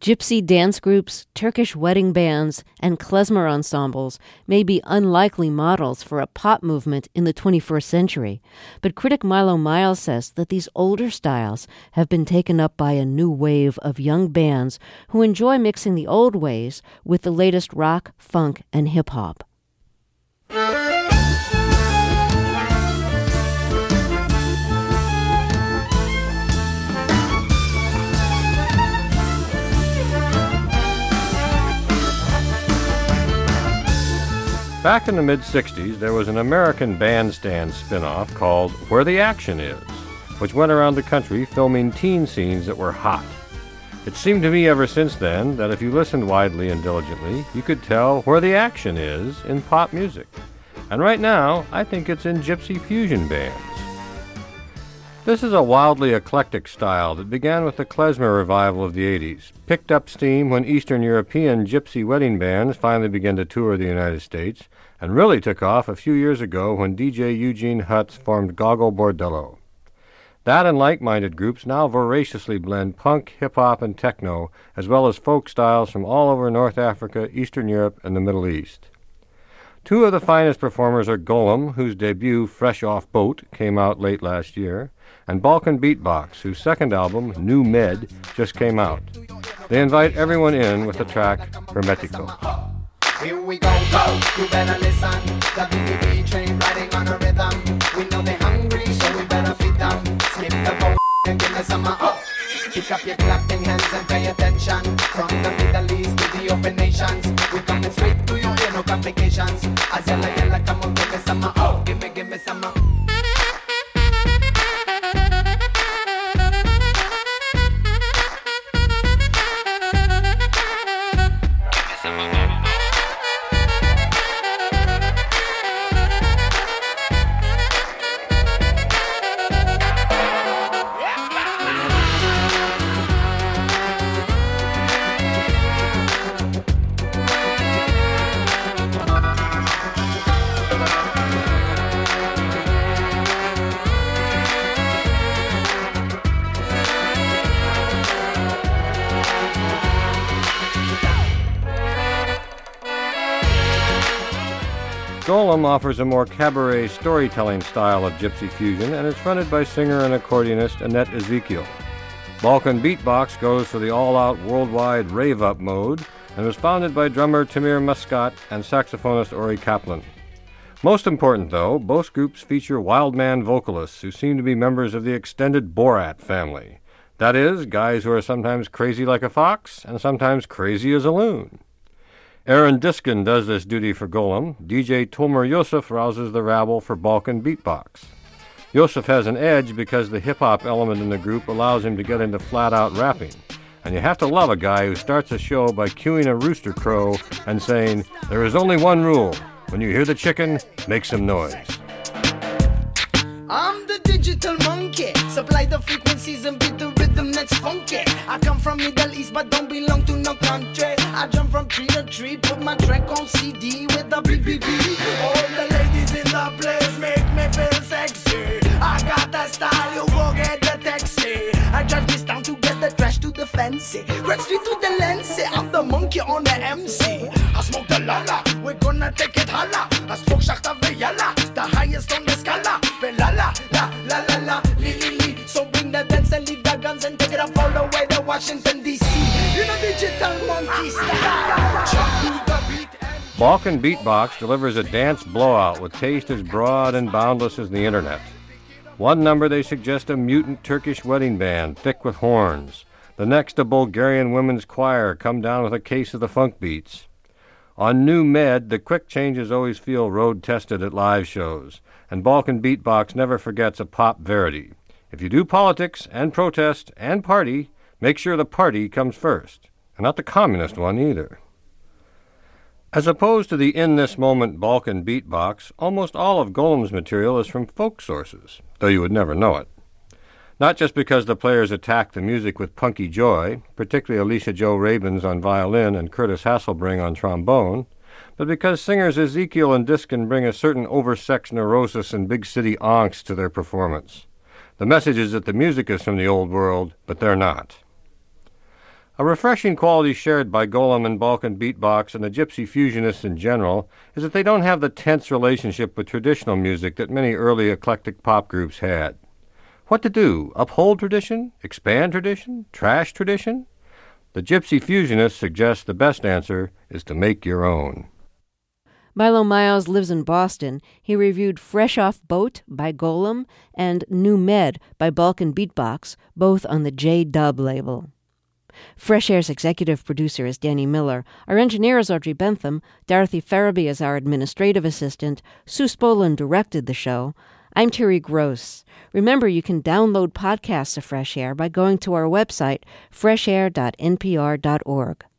Gypsy dance groups, Turkish wedding bands, and klezmer ensembles may be unlikely models for a pop movement in the 21st century, but critic Milo Miles says that these older styles have been taken up by a new wave of young bands who enjoy mixing the old ways with the latest rock, funk, and hip-hop. Back in the mid-'60s, there was an American Bandstand spin-off called Where the Action Is, which went around the country filming teen scenes that were hot. It seemed to me ever since then that if you listened widely and diligently, you could tell where the action is in pop music. And right now, I think it's in gypsy fusion bands. This is a wildly eclectic style that began with the klezmer revival of the 80s, picked up steam when Eastern European gypsy wedding bands finally began to tour the United States, and really took off a few years ago when DJ Eugene Hutz formed Gogol Bordello. That and like-minded groups now voraciously blend punk, hip-hop, and techno, as well as folk styles from all over North Africa, Eastern Europe, and the Middle East. Two of the finest performers are Golem, whose debut, Fresh Off Boat, came out late last year, and Balkan Beatbox, whose second album, New Med, just came out. They invite everyone in with the track Hermetico. Here we go, go, you better listen. The BBB train riding on a rhythm. We know they're hungry, so we better feed them. Skip the boat and give me some Pick up your clapping hands and pay attention. From the Middle East to the open nations, we coming straight to you, no complications. As yalla, come on, give me some give me some Golem offers a more cabaret storytelling style of gypsy fusion and is fronted by singer and accordionist Annette Ezekiel. Balkan Beatbox goes for the all-out worldwide rave-up mode and was founded by drummer Tamir Muscat and saxophonist Ori Kaplan. Most important, though, both groups feature wild man vocalists who seem to be members of the extended Borat family. That is, guys who are sometimes crazy like a fox and sometimes crazy as a loon. Aaron Diskin does this duty for Golem. DJ Tomer Yosef rouses the rabble for Balkan Beatbox. Yosef has an edge because the hip-hop element in the group allows him to get into flat-out rapping. And you have to love a guy who starts a show by cueing a rooster crow and saying, "There is only one rule. When you hear the chicken, make some noise." I'm the digital monkey. Supply the frequencies and beat the rhythm that's funky. I come from Middle East but don't belong to no country. I jump from tree to tree, put my track on CD with the BBB. All the ladies in the place make me feel sexy. I got that style, you go get the taxi. I drive this town to get the trash to the fancy. Red street to the lens, I'm the monkey on the MC. I smoke the lala, we're gonna take it holla. I smoke Shachta Veyala, the highest on the scala. Velala, la la la la, li li li. So bring the dance and leave the guns and take it up all the way to Washington DC. You know digital monkey style. Jump to the beat and Balkan Beatbox delivers a dance blowout with taste as broad and boundless as the internet. One number they suggest a mutant Turkish wedding band, thick with horns. The next a Bulgarian women's choir come down with a case of the funk beats. On New Med, the quick changes always feel road-tested at live shows, and Balkan Beatbox never forgets a pop verity. If you do politics and protest and party, make sure the party comes first, and not the communist one either. As opposed to the in-this-moment Balkan Beatbox, almost all of Golem's material is from folk sources, though you would never know it. Not just because the players attack the music with punky joy, particularly Alicia Jo Rabins on violin and Curtis Hasselbring on trombone, but because singers Ezekiel and Diskin bring a certain oversexed neurosis and big-city angst to their performance. The message is that the music is from the old world, but they're not. A refreshing quality shared by Golem and Balkan Beatbox and the Gypsy Fusionists in general is that they don't have the tense relationship with traditional music that many early eclectic pop groups had. What to do? Uphold tradition? Expand tradition? Trash tradition? The Gypsy Fusionists suggest the best answer is to make your own. Milo Miles lives in Boston. He reviewed Fresh Off Boat by Golem and New Med by Balkan Beatbox, both on the J-Dub label. Fresh Air's executive producer is Danny Miller. Our engineer is Audrey Bentham. Dorothy Farabee is our administrative assistant. Sue Spolin directed the show. I'm Terry Gross. Remember, you can download podcasts of Fresh Air by going to our website, freshair.npr.org.